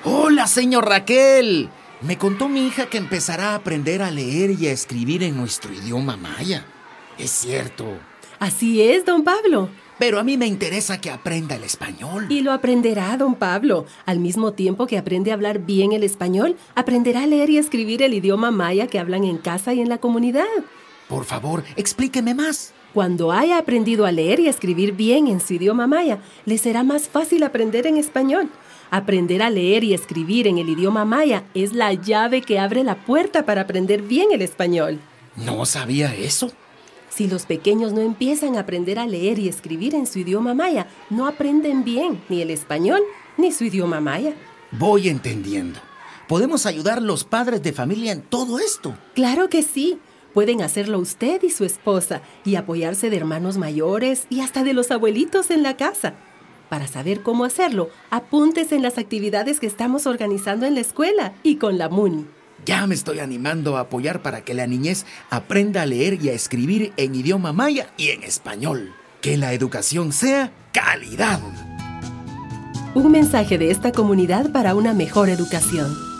Hola, señor Raquel. Me contó mi hija que empezará a aprender a leer y a escribir en nuestro idioma maya. Es cierto. Así es, don Pablo. Pero a mí me interesa que aprenda el español. Y lo aprenderá, don Pablo. Al mismo tiempo que aprende a hablar bien el español, aprenderá a leer y escribir el idioma maya que hablan en casa y en la comunidad. Por favor, explíqueme más. Cuando haya aprendido a leer y a escribir bien en su idioma maya, le será más fácil aprender en español. Aprender a leer y escribir en el idioma maya es la llave que abre la puerta para aprender bien el español. No sabía eso. Si los pequeños no empiezan a aprender a leer y escribir en su idioma maya, no aprenden bien ni el español ni su idioma maya. Voy entendiendo. ¿Podemos ayudar los padres de familia en todo esto? Claro que sí. Pueden hacerlo usted y su esposa y apoyarse de hermanos mayores y hasta de los abuelitos en la casa. Para saber cómo hacerlo, apúntese en las actividades que estamos organizando en la escuela y con la MUNI. Ya me estoy animando a apoyar para que la niñez aprenda a leer y a escribir en idioma maya y en español. Que la educación sea calidad. Un mensaje de esta comunidad para una mejor educación.